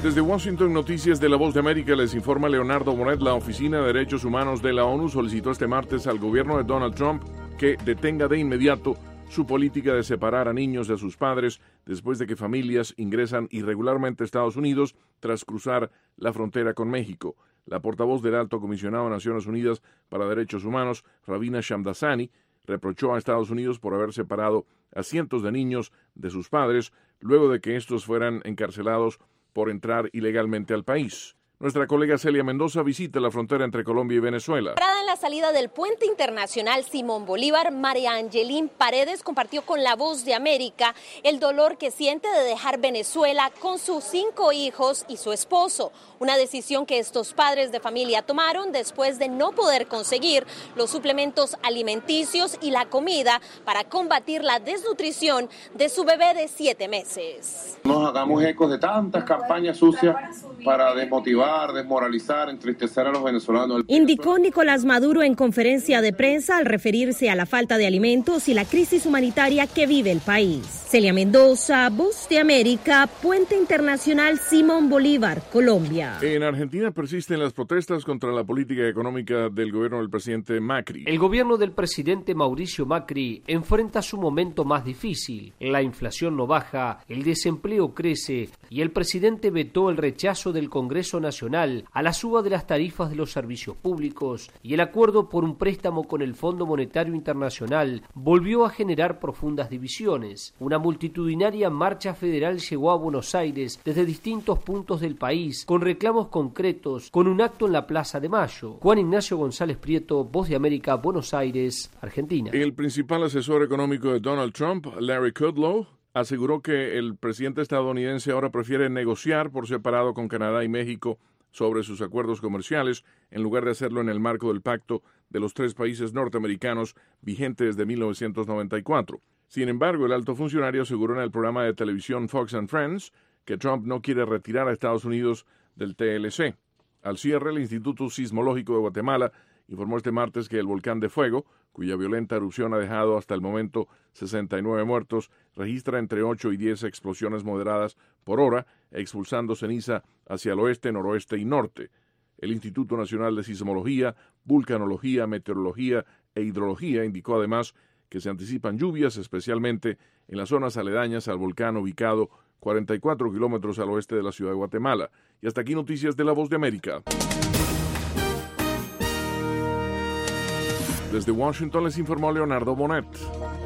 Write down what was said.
Desde Washington, Noticias de La Voz de América, les informa Leonardo Bonet. La Oficina de Derechos Humanos de la ONU solicitó este martes al gobierno de Donald Trump que detenga de inmediato su política de separar a niños de sus padres después de que familias ingresan irregularmente a Estados Unidos tras cruzar la frontera con México. La portavoz del Alto Comisionado de Naciones Unidas para Derechos Humanos, Ravina Shamdasani, reprochó a Estados Unidos por haber separado a cientos de niños de sus padres luego de que estos fueran encarcelados por entrar ilegalmente al país. Nuestra colega Celia Mendoza visita la frontera entre Colombia y Venezuela. Parada en la salida del puente internacional Simón Bolívar, María Angelín Paredes compartió con La Voz de América el dolor que siente de dejar Venezuela con sus 5 hijos y su esposo. Una decisión que estos padres de familia tomaron después de no poder conseguir los suplementos alimenticios y la comida para combatir la desnutrición de su bebé de 7 meses. Nos hagamos eco de tantas campañas sucias para desmotivar, desmoralizar, entristecer a los venezolanos. Indicó Nicolás Maduro en conferencia de prensa al referirse a la falta de alimentos y la crisis humanitaria que vive el país. Celia Mendoza, Voz de América, Puente Internacional Simón Bolívar, Colombia. En Argentina persisten las protestas contra la política económica del gobierno del presidente Macri. El gobierno del presidente Mauricio Macri enfrenta su momento más difícil. La inflación no baja, el desempleo crece y el presidente vetó el rechazo del Congreso Nacional a la suba de las tarifas de los servicios públicos y el acuerdo por un préstamo con el Fondo Monetario Internacional volvió a generar profundas divisiones. Una multitudinaria marcha federal llegó a Buenos Aires desde distintos puntos del país con reclamos concretos, con un acto en la Plaza de Mayo. Juan Ignacio González Prieto, Voz de América, Buenos Aires, Argentina. El principal asesor económico de Donald Trump, Larry Kudlow, aseguró que el presidente estadounidense ahora prefiere negociar por separado con Canadá y México sobre sus acuerdos comerciales, en lugar de hacerlo en el marco del pacto de los 3 países norteamericanos vigente desde 1994. Sin embargo, el alto funcionario aseguró en el programa de televisión Fox and Friends que Trump no quiere retirar a Estados Unidos del TLC. Al cierre, el Instituto Sismológico de Guatemala informó este martes que el volcán de fuego, cuya violenta erupción ha dejado hasta el momento 69 muertos, registra entre 8 y 10 explosiones moderadas por hora, expulsando ceniza hacia el oeste, noroeste y norte. El Instituto Nacional de Sismología, Vulcanología, Meteorología e Hidrología indicó además que se anticipan lluvias, especialmente en las zonas aledañas al volcán ubicado 44 kilómetros al oeste de la ciudad de Guatemala. Y hasta aquí noticias de La Voz de América. Desde Washington les informó Leonardo Bonet.